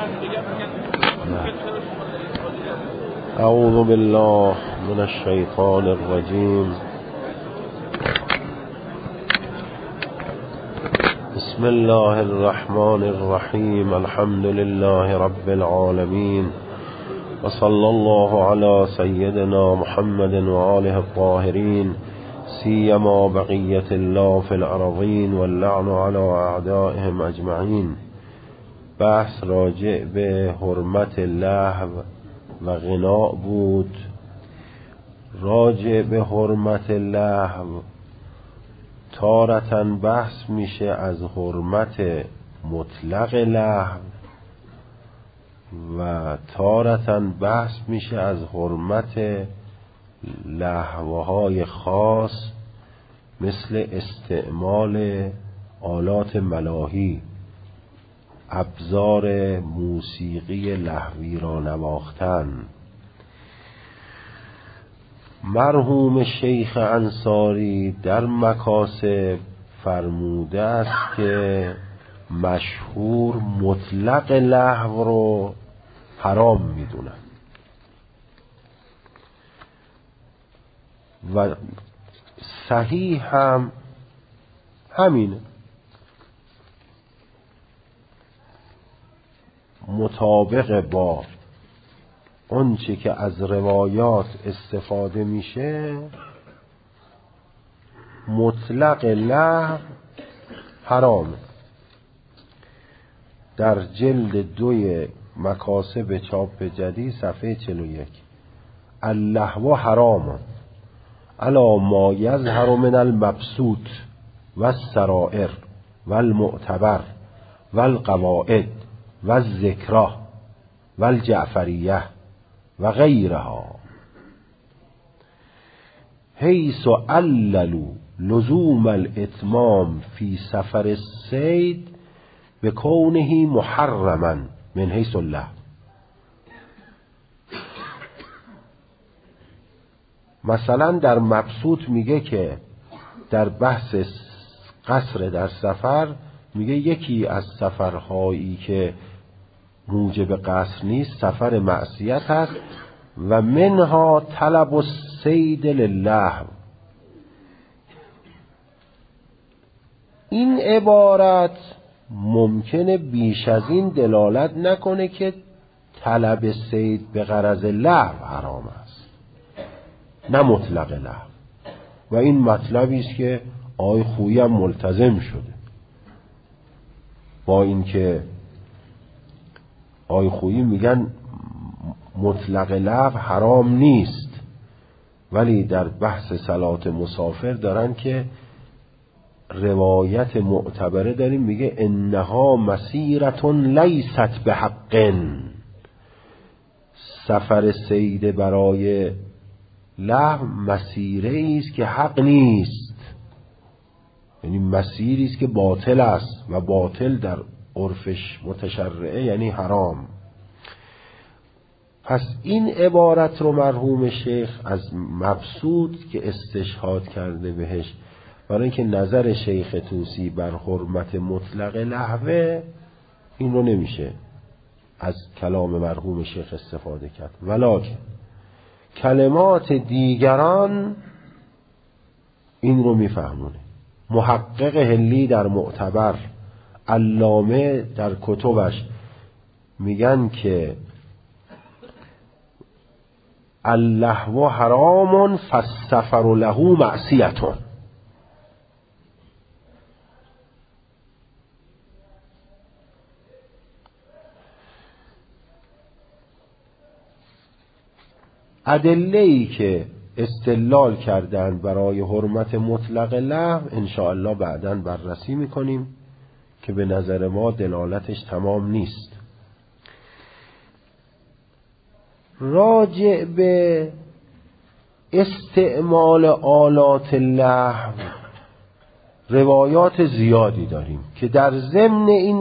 اعوذ بالله من الشیطان الرجیم. بسم الله الرحمن الرحیم. الحمد لله رب العالمین و صلی الله علی سیدنا محمد و آله الطاهرین سیما بقیت الله فی الارضین واللعن علی اعدائهم اجمعین. بحث راجع به حرمت لهو و غنا بود. راجع به حرمت لهو تارةً بحث میشه از حرمت مطلق لهو و تارةً بحث میشه از حرمت لهوهای خاص مثل استعمال آلات ملاهی، ابزار موسیقی لهوی را نواختن. مرحوم شیخ انصاری در مکاسب فرموده است که مشهور مطلق لهو رو حرام میدونن و صحیح هم همینه. مطابق با آنچه که از روایات استفاده میشه مطلق لهو حرامه. در جلد 2 مکاسب چاپ جدید صفحه 41 اللهو حرام علی ما یظهر من المبسوط و السرائر و المعتبر و القواعد و الذکرى و الجعفریه و غیرها حیث عللوا لزوم الاتمام فی سفر الصید بکونه محرما من حیث اللهو. مثلا در مبسوط میگه که در بحث قصر در سفر میگه یکی از سفرهایی که موجب قصر نیست سفر معصیت هست و منها طلب الصید للهو. این عبارت ممکنه بیش از این دلالت نکنه که طلب صید به غرض لهو حرام است، نه مطلق لهو. و این مطلبی است که آقای خویی هم ملتزم شده، با اینکه آقای خویی میگن مطلق لهو حرام نیست، ولی در بحث صلات مسافر دارن که روایت معتبره داریم میگه انها مسیرتون لیست بحق. سفر صید برای لهو مسیره است که حق نیست، یعنی مسیری است که باطل است و باطل در عرفش متشرعه یعنی حرام. پس این عبارت رو مرحوم شیخ از مبسوط که استشهاد کرده بهش برای اینکه نظر شیخ طوسی بر حرمت مطلق لهوه، این رو نمیشه از کلام مرحوم شیخ استفاده کرد. ولکن کلمات دیگران این رو میفهمونه. محقق هلی در معتبر، علامه در کتبش میگن که اللهو حرام فالسفر له معصیتون. ادله‌ای که استدلال کردند برای حرمت مطلق لهو انشاءالله بعداً بررسی میکنیم که به نظر ما دلالتش تمام نیست. راجع به استعمال آلات لهو روایات زیادی داریم که در ضمن این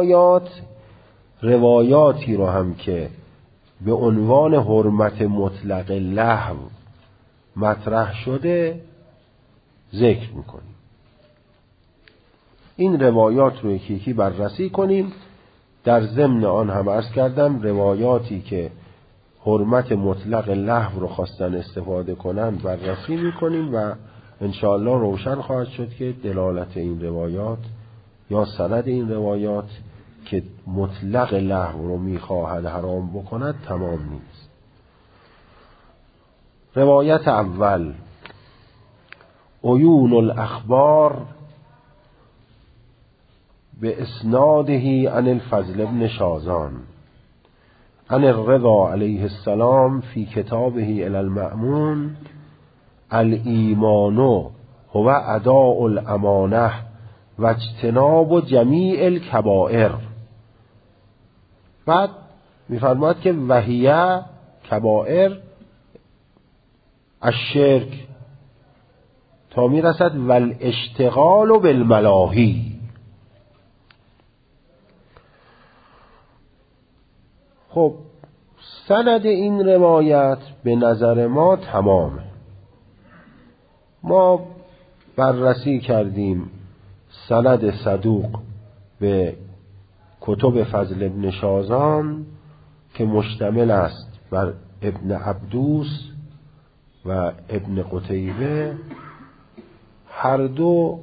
روایاتی رو هم که به عنوان حرمت مطلق لهو مطرح شده ذکر میکنیم. این روایات رو یکی یکی بررسی کنیم در ضمن آن هم عرض کردم روایاتی که حرمت مطلق لهو رو خواستن استفاده کنن بررسی میکنیم و انشاءالله روشن خواهد شد که دلالت این روایات یا سند این روایات که مطلق لهو رو میخواهد حرام بکند تمام نیست. روایت اول: عیون الاخبار به اسناده عن الفضل بن شازان عن الرضا علیه السلام فی کتابه الی المأمون الایمان هو اداء الامانه و اجتناب جمیع الکبائر. بعد میفرماید که وحیه کبائر الشرک تا میرسد والاشتغال بالملاهی. خب سند این روایت به نظر ما تمامه. ما بررسی کردیم سند صدوق به کتب فضل ابن شازان که مشتمل است بر ابن عبدوس و ابن قتیبه، هر دو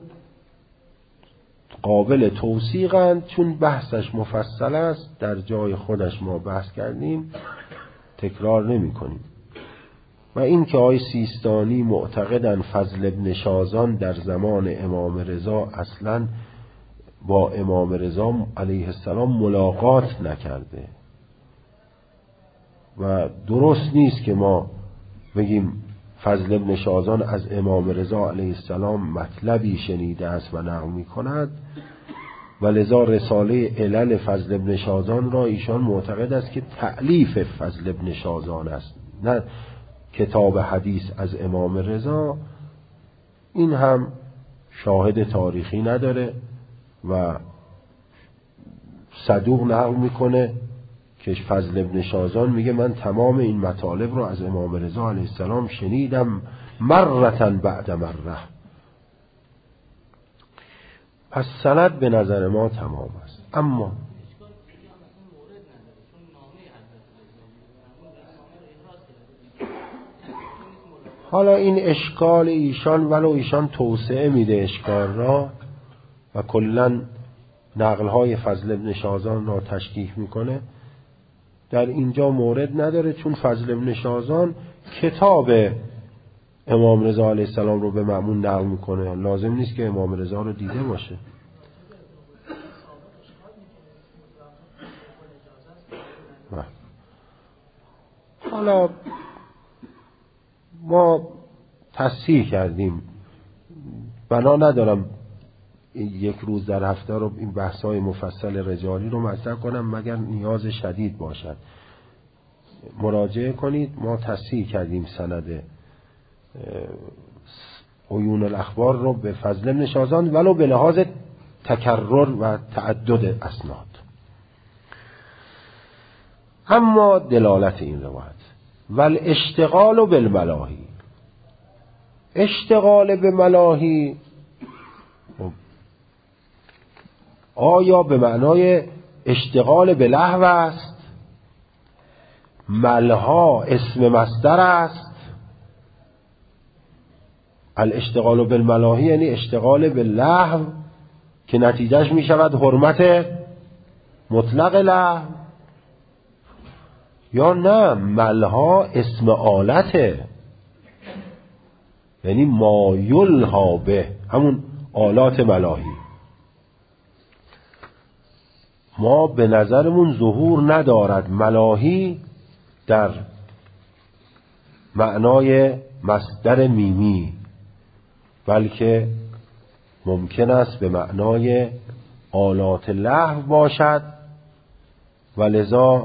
قابل توثیقند. چون بحثش مفصل است در جای خودش ما بحث کردیم، تکرار نمی کنیم. و این که آقای سیستانی معتقدن فضل ابن شازان در زمان امام رضا اصلا با امام رضا علیه السلام ملاقات نکرده و درست نیست که ما بگیم فضل ابن شازان از امام رضا علیه السلام مطلبی شنیده است و نقل می کند، و لذا رساله علل فضل ابن شازان را ایشان معتقد است که تألیف فضل ابن شازان است، نه کتاب حدیث از امام رضا. این هم شاهد تاریخی نداره و صدوق نقل میکنه که فضل ابن شازان میگه من تمام این مطالب رو از امام رضا علیه السلام شنیدم مرتن بعد مره. پس سند به نظر ما تمام است. اما حالا این اشکال ایشان، ولو ایشان توسعه میده اشکال را و کلن نقلهای فضل ابن شازان را تشکیک میکنه، در اینجا مورد نداره، چون فضل ابن شازان کتاب امام رضا علیه السلام رو به مأمون نقل میکنه، لازم نیست که امام رضا رو دیده باشه. حالا ما تصحیح کردیم، بنا ندارم یک روز در هفته رو این بحث‌های مفصل رجالی رو مطرح کنم مگر نیاز شدید باشد. مراجعه کنید. ما تصحیح کردیم سند عیون الاخبار رو به فضل ابن شازان ولو به لحاظ تکرر و تعدد اسناد. اما دلالت این روایت والاشتغال بالملاهی، اشتغال به ملاهی آیا به معنای اشتغال به لهو است؟ ملها اسم مصدر است. الاشتغال بالملاهی یعنی اشتغال به لهو که نتیجهش می شود حرمت مطلق لهو، یا نه ملها اسم آلته، یعنی ما یلها به، همون آلات ملاهی. ما به نظرمون ظهور ندارد ملاهی در معنای مصدر میمی، بلکه ممکن است به معنای آلات لهو باشد و لذا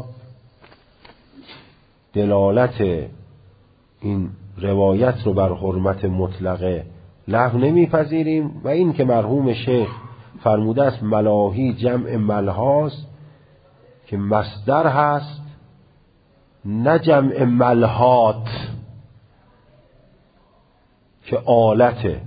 دلالت این روایت رو بر حرمت مطلق لهو نمیپذیریم. و این که مرحوم شیخ فرموده است ملاهی جمع ملهاست که مصدر هست، نه جمع ملهات که آلته.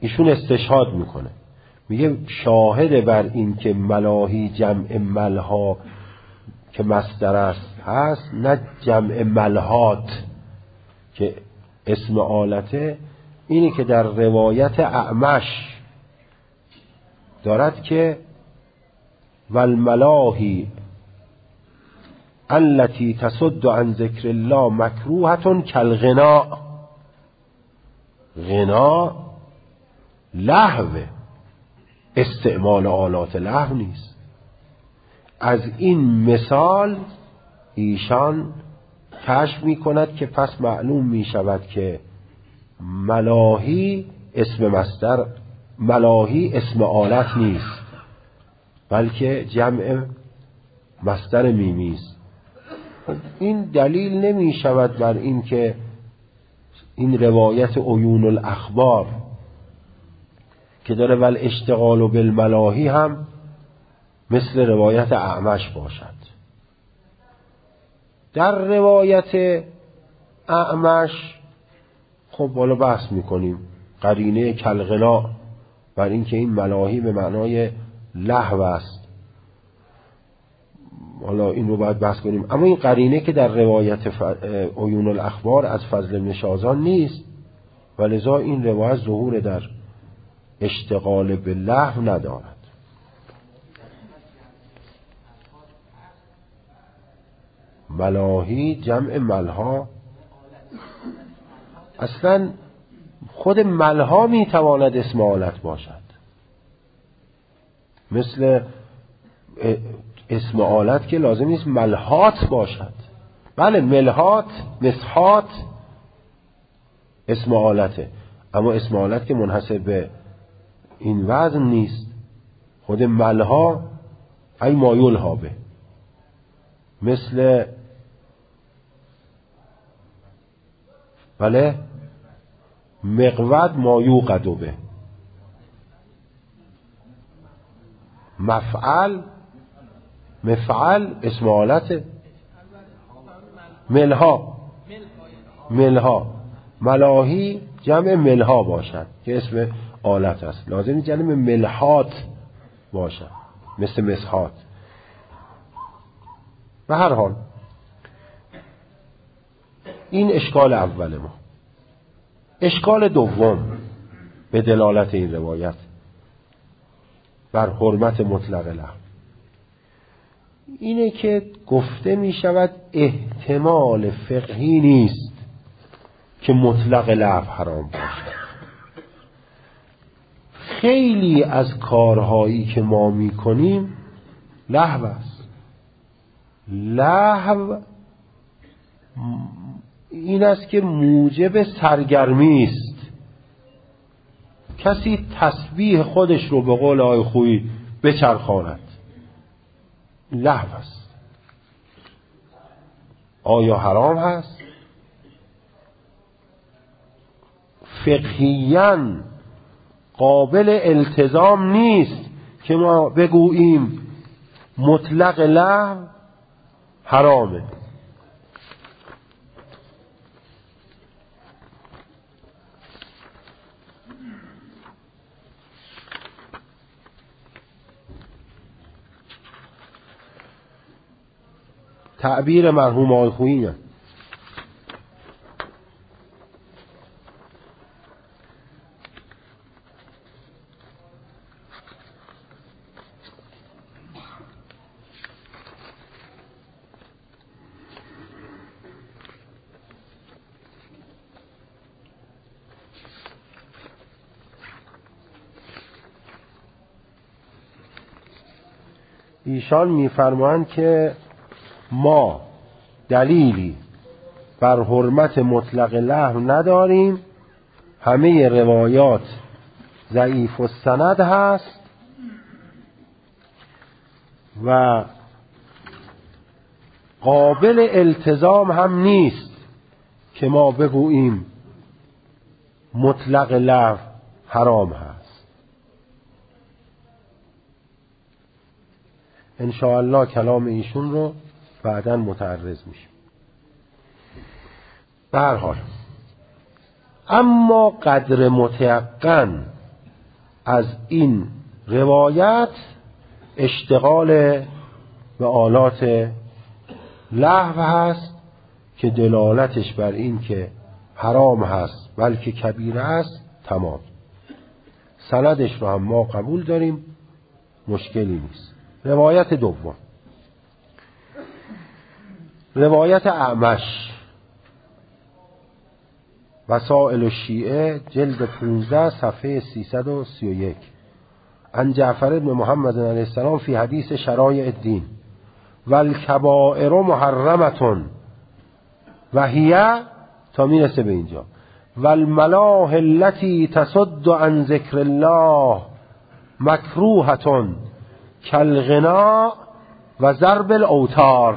ایشون استشهاد میکنه، میگه شاهد بر این که ملاهی جمع ملها که مصدر است هست، نه جمع ملهات که اسم آلته. اینی که در روایت اعمش دارد که والملاهی التي تصد عن ذکر الله مکروهة کالغناء. غنا لهوه، استعمال آلات لهو نیست. از این مثال ایشان کشف می کند که پس معلوم می شود که ملاهی اسم مصدر، ملاهی اسم آلت نیست، بلکه جمع مصدر میمی است. این دلیل نمی شود بر این که این روایت عیون الاخبار که داره ول اشتغال بالملاهی هم مثل روایت اعمش باشد. در روایت اعمش خب بالا بحث میکنیم قرینه کالغنا بر این که این ملاهی به معنای لهو است، حالا این رو باید بحث کنیم. اما این قرینه که در روایت عیون الاخبار از فضل بن شازان نیست و لذا این روایت ظهور در اشتغال به لهو ندارد. ملاهی جمع ملها، اصلا خود ملها میتواند اسم آلت باشد، مثل اسم آلت که لازم نیست ملهات باشد. بله ملهات، مسحات اسم آلته، اما اسم آلت که منحصر به این وزن نیست. خود ملها ای مایول ها به، مثل بله مقود مایوقد به، مفعل مفعل اسم آلته. ملها ملها ملاهی جمع ملها باشد که اسم آلت است، لازم جمع ملحات باشد مثل مسحات. به هر حال این اشکال اول ما. اشکال دوم به دلالت این روایت بر حرمت مطلق لهو اینه که گفته می شود احتمال فقهی نیست که مطلق لهو حرام باشد. خیلی از کارهایی که ما می کنیم لهو است. لهو این است که موجب سرگرمی است. کسی تسبیح خودش رو به قول آقای خویی بچرخاند، لهو است. آیا حرام هست؟ فقهیاً قابل التزام نیست که ما بگوییم مطلق لهو حرامه. تعبیر مرحوم آقای خویی نه. ایشان می‌فرمایند که ما دلیلی بر حرمت مطلق لهو نداریم، همه روایات ضعیف السند هست و قابل التزام هم نیست که ما بگوییم مطلق لهو حرام هست. انشاءالله کلام ایشون رو بعداً متعرض میشیم. به هر حال اما قدر متیقن از این روایت اشتغال به آلات لهو هست که دلالتش بر این که حرام هست بلکه کبیره است تمام. سندش رو هم ما قبول داریم، مشکلی نیست. روایت دوم، روایت اعمش، وسائل الشیعه جلد 15 صفحه 331، عن جعفر بن محمد علیه السلام فی حدیث شرایع الدین والکبائر محرمتون و هی تا میرسه به اینجا والملاهی التي تصد عن ذکر الله مکروهتون کالغناء و ضرب الاوتار.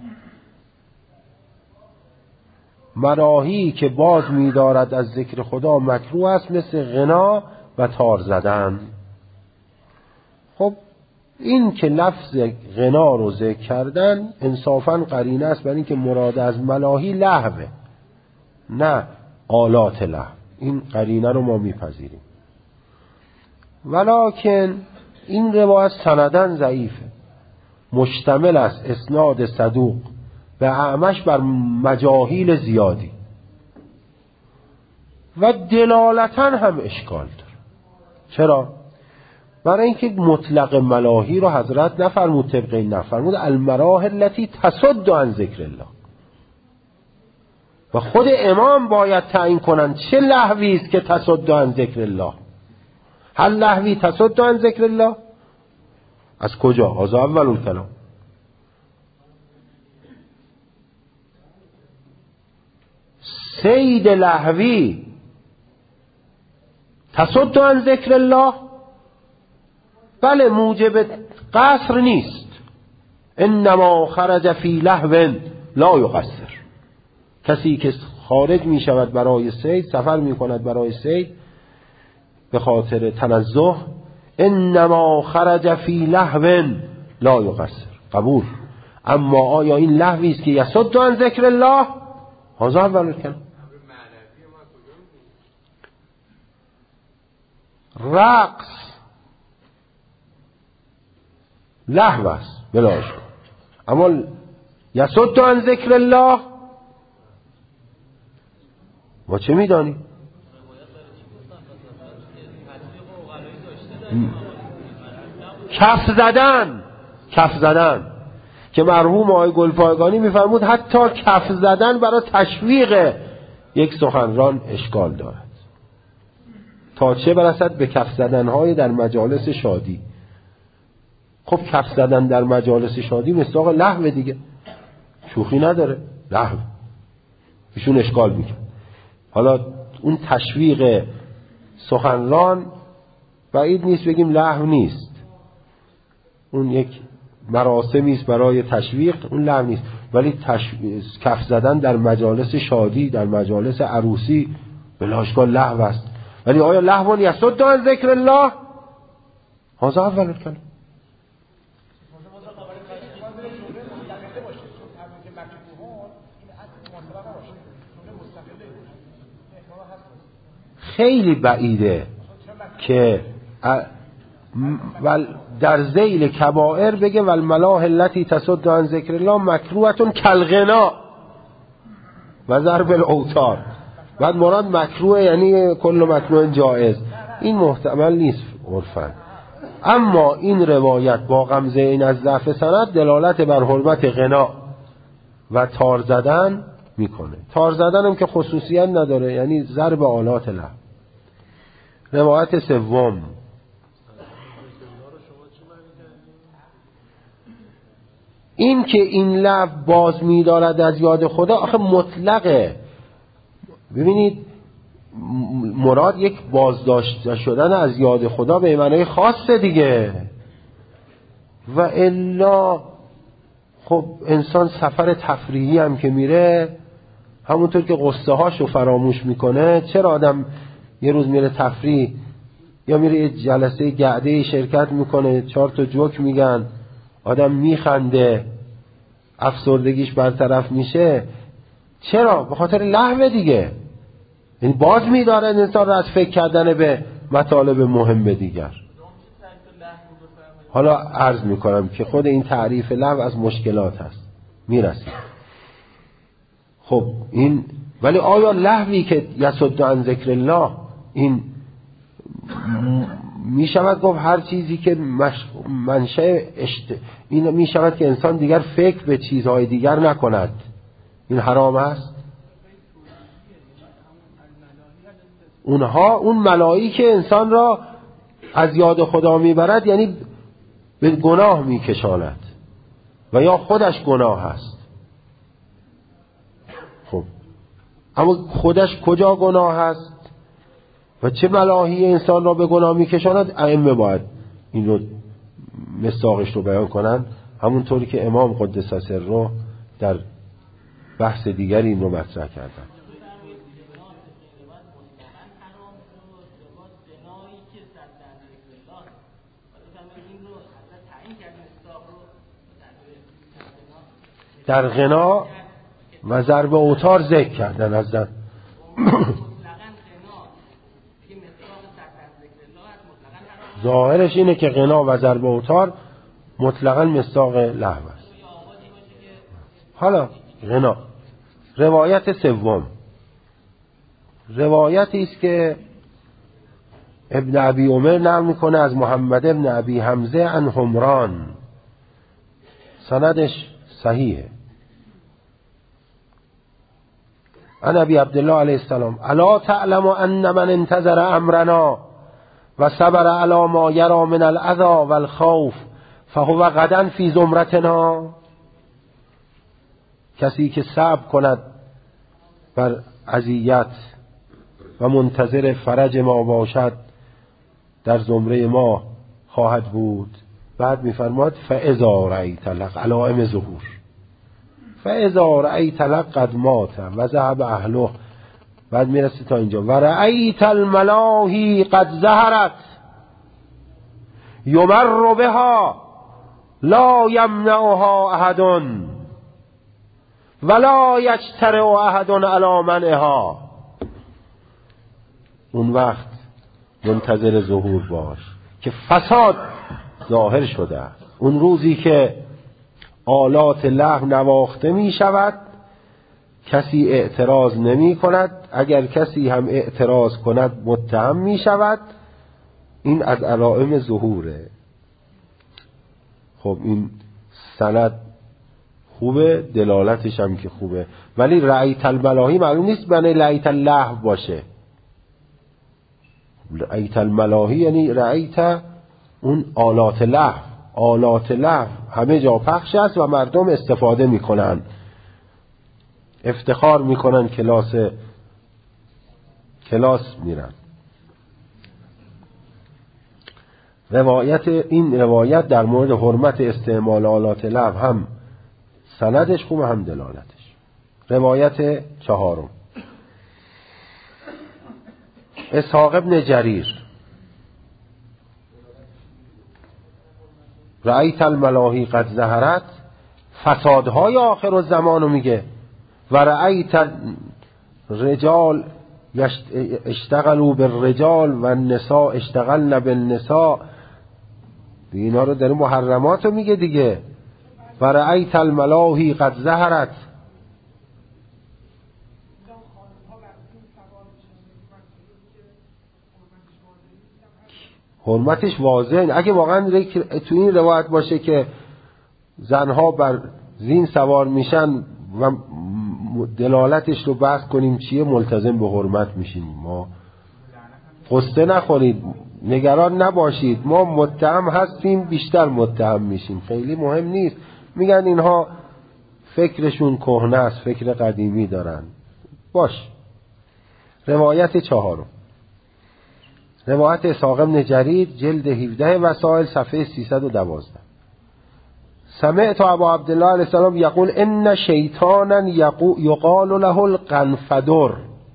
مراهی که باز می‌دارد از ذکر خدا مکروه است، مثل غنا و تار زدن. خب این که لفظ غنا رو ذکر کردن انصافاً قرینه است برای اینکه مراد از ملاهی لهوه، نه آلات لهو. این قرینه رو ما میپذیریم. ولکن این روایت سندن ضعیفه، مشتمل است اسناد صدوق به اعمش بر مجاهیل زیادی و دلالتاً هم اشکال داره. چرا؟ برای اینکه مطلق ملاهی رو حضرت نفرمود، طبق این نفرمود المراحل التي تصد عن ذکر الله، و خود امام باید تعیین کنند چه لهوی است که تصد عن ذکر الله. هل لهوی تصد عن ذکر الله؟ از کجا؟ از اول الکلام. صید لهوی تصد عن ذکر الله؟ بله، موجب قصر نیست. انما خرج فی لهو لا یقصر. کسی که خارج می شود برای صید، سفر می کند برای صید به خاطر تنزه، انما خرج فی لهو لا یقصر، قبول. اما آیا این لهوی است که یصد عن ذکر الله؟ هذا اول الکلام. رقص لهو است بلا اشکال، اما یصد عن ذکر الله ما چه میدانیم؟ کف زدن که مرحوم آقای گلپایگانی میفرمود حتی کف زدن برای تشویق یک سخنران اشکال دارد، تا چه برسد به کف زدنهای در مجالس شادی. خب کف زدن در مجالس شادی مصداق لهو دیگه، شوخی نداره، لهو. ایشون اشکال میکنه. حالا اون تشویق سخنران بعید نیست بگیم لهو نیست، اون یک مراسمی است برای تشویق، اون لهو نیست. ولی کف زدن در مجالس شادی، در مجالس عروسی بلا اشکال لهو است. ولی آیا لهو یصد عن ذکر الله؟ هذا اول الکلام. خیلی بعیده که در ذیل کبائر بگه والملاهی التي تصد عن ذکر الله مکروهتون کالغنا و ضرب الاوتار. بعد مراد مکروه یعنی کل مکروه جایز، این محتمل نیست عرفاً. اما این روایت با غمزه این از ضعف سند دلالت بر حرمت غنا و تار زدن میکنه. تار زدن هم که خصوصیت نداره، یعنی ضرب آلات لهو. روایت سوم، این که این لفظ باز می‌دارد از یاد خدا، آخه مطلقه. ببینید مراد یک بازداشت شدن از یاد خدا به معنای خاصه دیگه، و الا خب انسان سفر تفریحی هم که میره همونطور که قصه هاشو فراموش میکنه. چرا آدم یه روز میره تفریح یا میره یه جلسه گعده شرکت میکنه، 4 تا جوک میگن، آدم میخنده، افسردگیش برطرف میشه؟ چرا؟ به خاطر لهو دیگه. یعنی باز میداره انسان رو از فکر کردن به مطالب مهم دیگر. حالا عرض میکنم که خود این تعریف لغو از مشکلات هست، میرسیم. خب این ولی آیا لغوی که یصد عن ذکر الله این میشود گفت هر چیزی که منشأ این میشود که انسان دیگر فکر به چیزهای دیگر نکند، این حرام است؟ اون ملایی که انسان را از یاد خدا میبرد یعنی به گناه میکشاند و یا خودش گناه است. خب اما خودش کجا گناه است و چه ملاهی انسان را به گناه میکشاند؟ ائمه باید این رو مصداقش رو بیان کنند، همونطوری که امام قدس سره در بحث دیگری این رو مطرح کردند. در غنا و ضرب اوتار ذکر کردن از زن. ظاهرش اینه که غنا و ضرب اوتار مطلقاً مصداق لغو است. حالا غنا روایت سوم، روایتی است که ابن ابی عمر نقل میکنه از محمد ابن ابی حمزه عن حمران، سندش صحیحه. عن ابی عبدالله علیه السلام الا تعلم ان من انتظر امرنا و صبر علی ما یرا من الاذى والخوف فهو غدا فی زمرتنا. کسی که صبر کند بر اذیت و منتظر فرج ما باشد در زمره ما خواهد بود. بعد می‌فرماد فاذا رأیت لك علائم ظهور، فاذا رأیت لك قد مات و ذهب اهله. بعد میرسه تا اینجا و رأیت الملاهی قد ظهرت یمر بها لا یمنعها احد ولا یجترئ احد علی منعها. اون وقت منتظر ظهور باش که فساد ظاهر شده. اون روزی که آلات لهو نواخته می شود کسی اعتراض نمی کند، اگر کسی هم اعتراض کند متهم می شود. این از علائم ظهوره. خب این سند خوبه، دلالتش هم که خوبه، ولی رأیت الملاهی معلوم نیست معنی رأیت اللهو باشه. رأیت الملاهی یعنی رأیت اون آلات لهو. آلات لهو همه جا پخش است و مردم استفاده میکنن، افتخار میکنن، کلاس میرن. این روایت در مورد حرمت استعمال آلات لهو هم سندش خوبه هم دلالتش. روایت چهارم اسحاق ابن جریر رأیت الملاهی قد ظهرت، فسادهای آخر الزمان رو میگه. و رأیت رجال اشتغلوا بالرجال و النساء اشتغلن بالنساء، اینا رو در محرمات رو میگه دیگه. و رأیت الملاهی قد ظهرت، حرمتش واضحه. اگه واقعا تو این روایت باشه که زنها بر زین سوار میشن و دلالتش رو بحث کنیم چیه، ملتزم به حرمت میشیم. ما قصه نخورید، نگران نباشید، ما متهم هستیم، بیشتر متهم میشیم، خیلی مهم نیست. میگن اینها فکرشون کهنه است، فکر قدیمی دارن. باش. روایت چهارم روایت اسحاق بن جریر جلد 17 وسائل صفحه 312. سمعت ابا عبدالله علیه السلام یقول ان شیطانا یقال له القنفدر،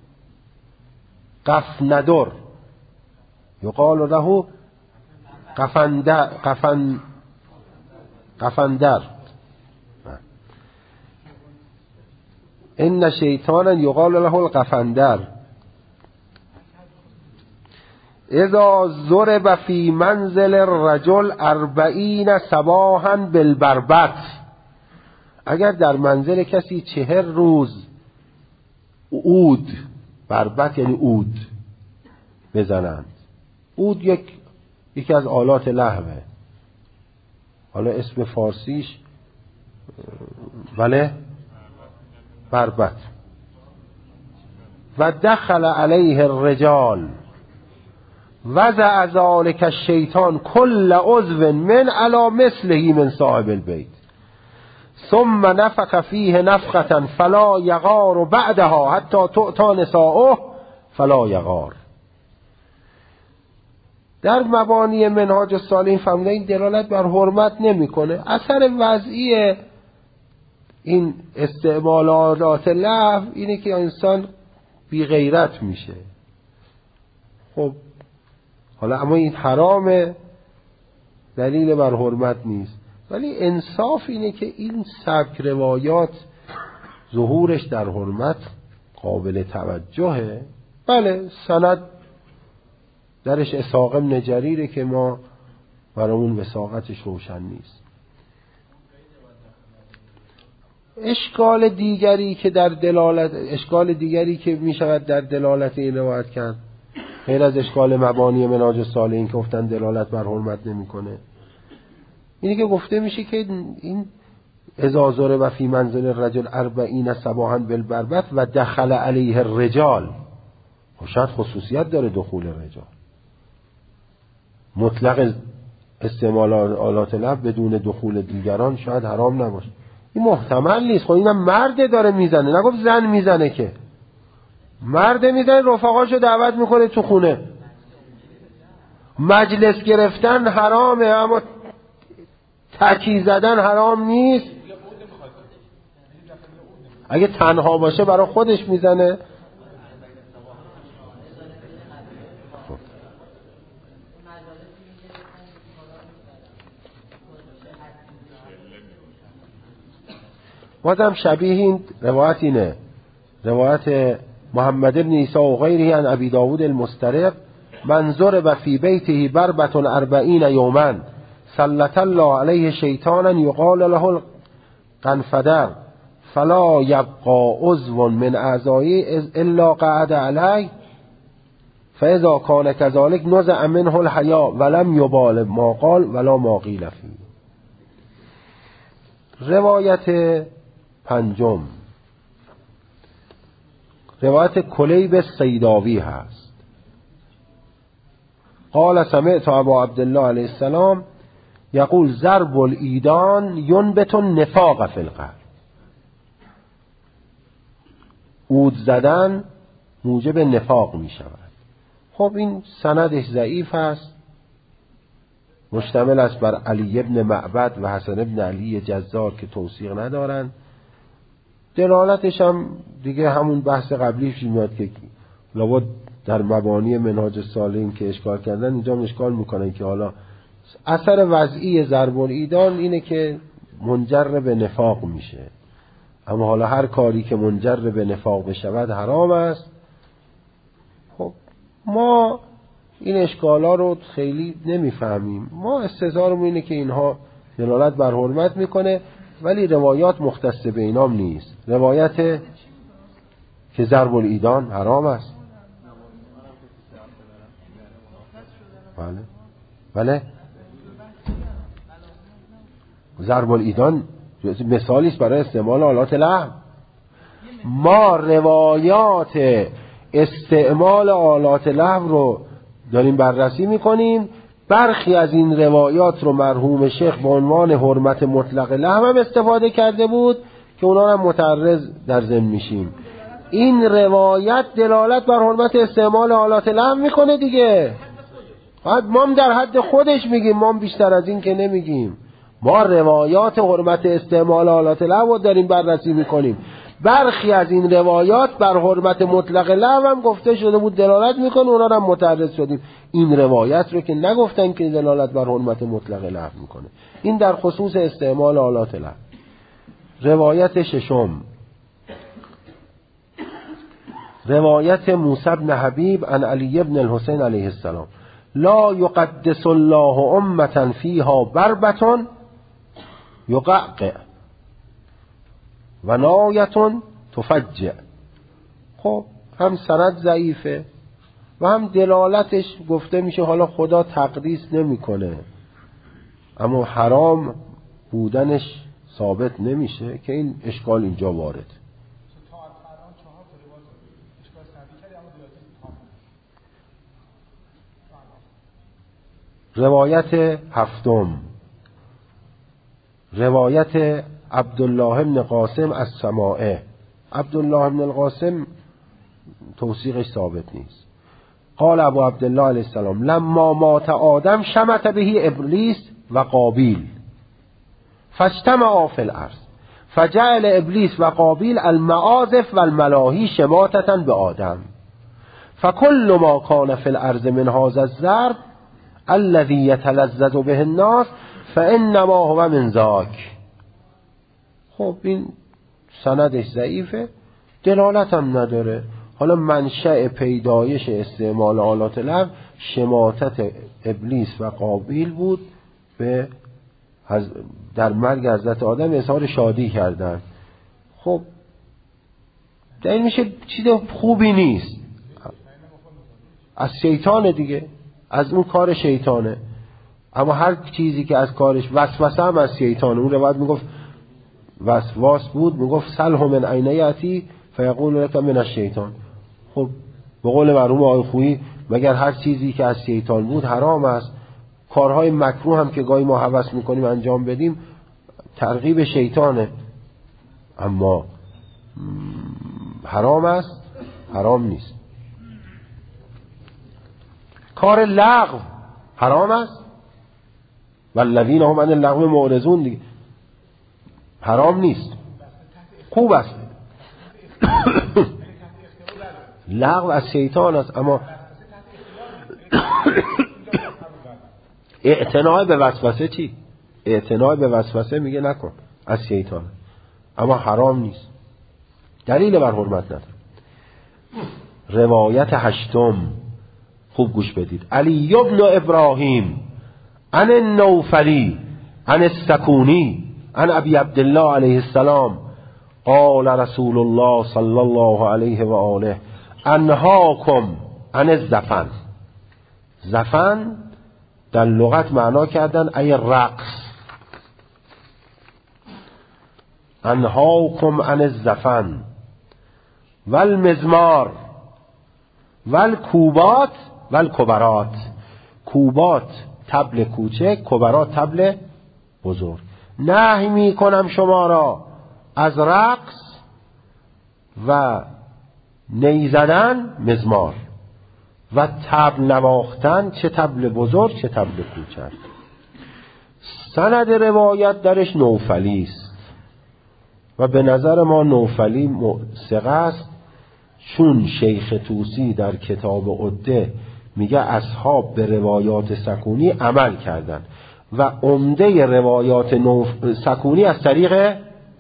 قفندر، یقال له قفندر. ان شیطانا یقال له القفندر اذا ضرب فی منزل الرجل 40 صباحا بالبربط، اگر در منزل کسی 40 روز عود، بربط یعنی عود بزنند. عود یکی از آلات لهوه، حالا اسم فارسیش ولی بربط. و دخل علیه الرجال وضع ذلك الشیطان کل عضو من علی مثله من صاحب البیت ثم نفخ فیه نفخة فلا یغار بعدها حتی تؤتی نساؤه فلا یغار. در مبانی منهاج الصالحین فهمیده این دلالت بر حرمت نمیکنه. اثر وضعی این استعمالات لهو اینه که انسان بی غیرت میشه. خب حالا اما این حرامه، دلیل بر حرمت نیست، ولی انصاف اینه که این سبک روایات ظهورش در حرمت قابل توجهه. بله سند درش اسحاق بن جریره که ما برامون وثاقتش روشن نیست. اشکال دیگری که می شود در دلالت این روایت کرد غیر از اشکال مبانی منهاج الصالحین که گفتن دلالت بر حرمت نمیکنه، اینی که گفته میشه که این اذا ضرب فی منزل الرجل 40 صباحا بالبربط و دخل علیه الرجال، شاید خصوصیت داره دخول رجال. مطلق استعمال آلات لهو بدون دخول دیگران شاید حرام نباشه. این محتمل نیست. خب اینم مرد داره میزنه، نگفت زن میزنه، که مرد میزنه رفقاشو دعوت میکنه تو خونه. مجلس گرفتن حرامه اما تکی زدن حرام نیست. اگه تنها باشه برای خودش میزنه. بازم شبیه این روایت اینه، روایت محمد بن عیسی و غیره عن ابی داود المسترق من ضرب فی بیته بربة 40 یوما سلط الله علیه شیطانا یقال له القنفذر فلا یبقى عضو من اعضائه الا قعد علیه فاذا کان كذلك نزع منه الحیا ولم یبال ما قال ولا ما قیل فیه. روایت پنجم روایت کلیب سیداوی هست. قال سمعت ابا عبدالله علیه السلام یقول ضرب الایدان ینبت النفاق فی القلب. عود زدن موجب نفاق می شود. خب این سندش ضعیف هست، مشتمل است بر علی ابن معبد و حسن ابن علی جزار که توثیق ندارن. دلالتش هم دیگه همون بحث قبلیش میاد که لابد در مبانی منهاج الصالحین که اشکال کردن اینجا هم اشکال میکنن که حالا اثر وضعی ضرب الایدان اینه که منجر به نفاق میشه، اما حالا هر کاری که منجر به نفاق بشود حرام است. خب ما این اشکالا رو خیلی نمیفهمیم. ما استظهارمون اینه که اینها دلالت بر حرمت میکنه، ولی روایات مختص به اینام نیست. روایت که ضرب الایدان حرام است، بله ضرب الایدان مثالی است برای استعمال آلات لهو. ما روایات استعمال آلات لهو رو داریم بررسی میکنیم. برخی از این روایات رو مرحوم شیخ به عنوان حرمت مطلق لهو هم استفاده کرده بود که اونا هم متعرض در ذهن میشیم. این روایت دلالت بر حرمت استعمال آلات لهو میکنه دیگه. ما هم در حد خودش میگیم، ما هم بیشتر از این که نمیگیم. ما روایات حرمت استعمال آلات لهو داریم بررسی میکنیم. برخی از این روایات بر حرمت مطلق لهو هم گفته شده بود دلالت میکنه، اونا هم متعرض شدیم. این روایت رو که نگفتن که دلالت بر حرمت مطلق لهو میکنه. این در خصوص استعمال آلات لهو. روایت ششم روایت موسی بن حبیب عن علی بن الحسین علیه السلام لا یقدس الله امة فیها بربة یقعقع و نایة تفجع. خب هم سند ضعیفه و هم دلالتش گفته میشه حالا خدا تقدیس نمیکنه، اما حرام بودنش ثابت نمیشه که این اشکال اینجا وارد. روایت هفتم، روایت عبدالله بن قاسم از سماعه. عبدالله بن القاسم توثیقش ثابت نیست. قال ابو عبدالله علیه السلام لما مات آدم شمت به ابلیس و قابیل فاجتمعا فی الارض فجعل ابلیس و قابیل المعازف و الملاهی شماتة به آدم فکل ما کان فی الارض من هذا الضرب الذي يتلذذ به الناس فانما هو من ذاک. خب این سندش ضعیفه، دلالت هم نداره. حالا منشأ پیدایش استعمال آلات لهو شماتت ابلیس و قابیل بود به در مرگ حضرت آدم اظهار شادی کردن. خب دلیل میشه چیز خوبی نیست، از شیطان دیگه، از اون کار شیطانه. اما هر چیزی که از کارش وسوسه هم از شیطانه. اون روایت میگفت وسواس بود، میگفت سلح من عین یاتی فیقول لك من الشیطان. خب به قول مرحوم آقای خویی مگر هر چیزی که از شیطان بود حرام است؟ کارهای مکروه هم که گاهی ما هوس میکنیم انجام بدیم ترغیب شیطانه، اما حرام است؟ حرام نیست. کار لغو حرام است؟ والذین هم عن اللغو معرضون دیگه. حرام نیست، خوب است. لغو از شیطان است، اما اعتناع به وسوسه چی؟ اعتناع به وسوسه میگه نکن، از شیطان، اما حرام نیست، دلیل بر حرمت نداره. روایت هشتم، خوب گوش بدید. علی ابن ابراهیم عن النوفلی عن السکونی عن ابی عبدالله علیه السلام قال رسول الله صلی الله علیه و آله انهاکم عن الزفن. زفن در لغت معنا کردن ای رقص. انهاکم عن الزفن والمزمار والکوبات والکبرات. کوبات طبل کوچک، کبرات طبل بزرگ. نهی می کنم شما را از رقص و نی زدن، مزمار، و طبل نواختن، چه طبل بزرگ چه طبل کوچک. سند روایت درش نوفلی است و به نظر ما نوفلی ثقه است، چون شیخ طوسی در کتاب عده میگه اصحاب به روایات سکونی عمل کردن و عمده روایات سکونی از طریق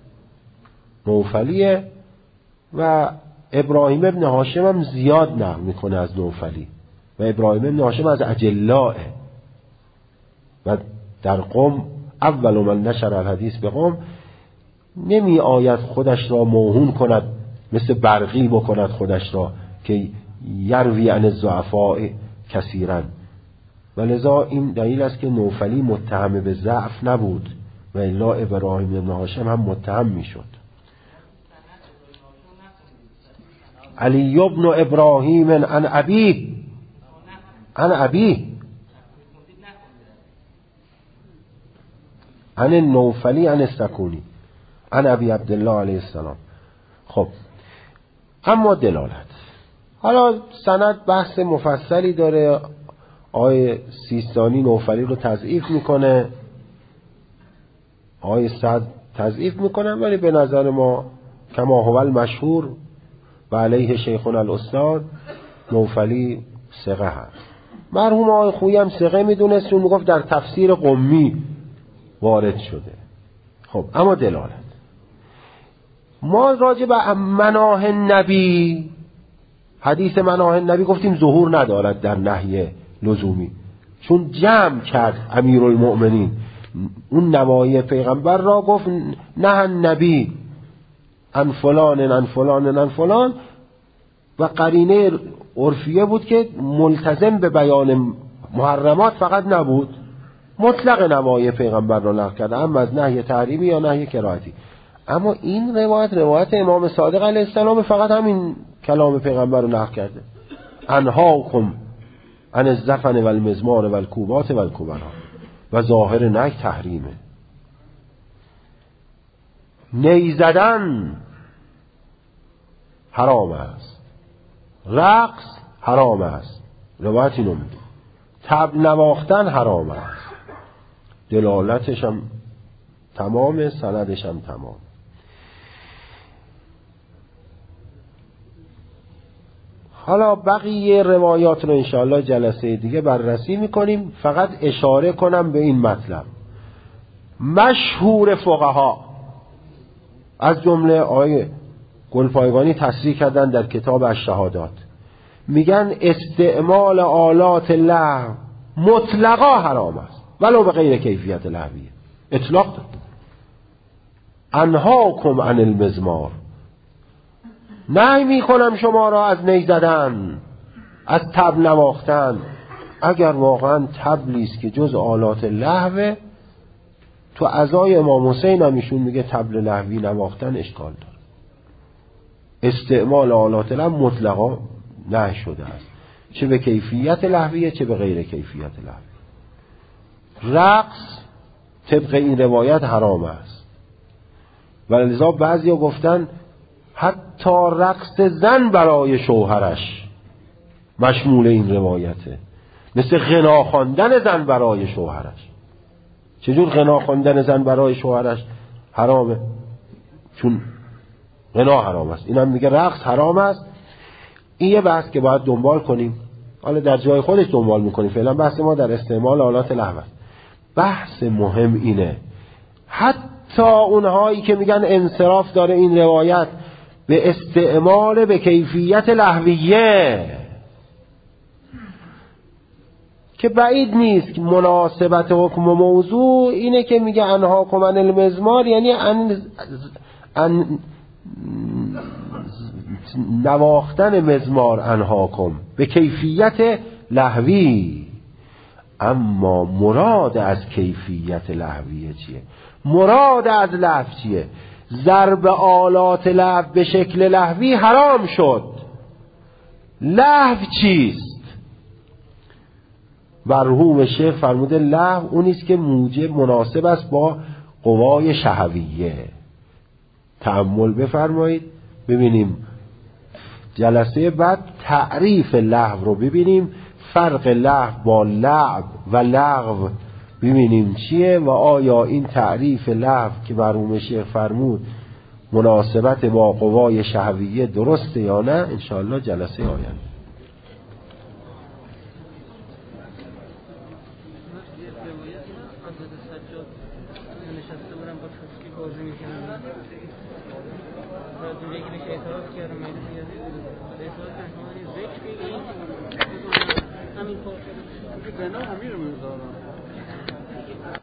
نوفلیه و ابراهیم ابن هاشم هم زیاد نقل میکنه از نوفلی و ابراهیم ابن هاشم از اجلائه و در قم اول من نشر الحدیث به قم نمی آید خودش را موهون کند، مثل برقی بکند خودش را که یروی عن الضعفاء کثیرا، و لذا این دلیل است که نوفلی متهم به ضعف نبود و الا ابراهیم ابن هاشم هم متهم میشد. علی ابن ابراهیم عن ابی عن النوفلی عن السکونی عن ابی عبدالله علیه السلام. خب اما دلالت، حالا سند بحث مفصلی داره. آقای سیستانی نوفلی رو تضعیف میکنه، آقای سعد تضعیف میکنه، ولی به نظر ما کما هو المشهور و علیه شیخنا الاستاد نوفلی ثقه هست. مرحوم آقای خویی هم ثقه میدونست، چون میگفت در تفسیر قمی وارد شده. خب اما دلالت، ما راجع به مناه النبی، حدیث مناه النبی گفتیم ظهور ندارد در نهی لزومی، چون جمع کرد امیرالمؤمنین اون نمای پیغمبر را، گفت نه النبی ان فلان ان فلان ان فلان، و قرینه عرفیه بود که ملتزم به بیان محرمات فقط نبود، مطلق نمای پیغمبر را نقل کرده، اما از نهی تحریمی یا نهی کراهتی. اما این روایت امام صادق علیه السلام فقط همین کلام پیغمبر رو نقل کرده، انهاکم عن الزفن و المزمار و الکوبات و الکبرا، و ظاهر نهی تحریمه. نی زدن حرام است، رقص حرام است، روایت اینو میگه، طبل نواختن حرام است. دلالتش هم تمامه، سندش هم تمام. حالا بقیه روایات رو انشاءالله جلسه دیگه بررسی میکنیم. فقط اشاره کنم به این مطلب، مشهور فقها از جمله آقای گلپایگانی تصریح کردن در کتاب الشهادات، میگن استعمال آلات لهو مطلقا حرام است ولو به غیر کیفیت لهویه. اطلاق داد، انهاکم عن المزمار، نهی میکنم شما را از نی زدن، از طبل نواختن. اگر واقعا طبلی است که جز آلات لهوه، تو عزای امام حسین هم ایشون میگه طبل لهوی نواختن اشکال داره. استعمال آلات لهو مطلقا نهی شده است، چه به کیفیت لهویه چه به غیر کیفیت لهویه. رقص طبق این روایت حرام است، ولذا بعضیا گفتن حتی رقص زن برای شوهرش مشمول این روایته، مثل غنا خواندن زن برای شوهرش. چجور غنا خواندن زن برای شوهرش حرامه؟ چون غنا حرام است. اینم میگه رقص حرام است. این یه بحث که باید دنبال کنیم، حالا در جای خودش دنبال میکنیم. فعلا بحث ما در استعمال آلات لهو است. بحث مهم اینه حتی اونهایی که میگن انصراف داره این روایت به استعمال به کیفیت لهویه، که بعید نیست که مناسبت حکم و موضوع اینه که میگه انهاکم عن المزمار، یعنی ان نواختن مزمار انهاکم به کیفیت لهوی. اما مراد از کیفیت لهویه چیه؟ مراد از لهو چیه؟ ضرب آلات لهو به شکل لهوی حرام شد. لهو چیست؟ مرحوم شیخ فرموده لهو اونیست که موجب مناسب است با قوای شهویه. تأمل بفرمایید ببینیم جلسه بعد تعریف لهو رو ببینیم، فرق لهو با لعب و لغو ببینیم چیه، و آیا این تعریف لهو که مرحوم شیخ فرمود مناسبت با قوای شهویه درسته یا نه. انشاءالله جلسه آینده. همین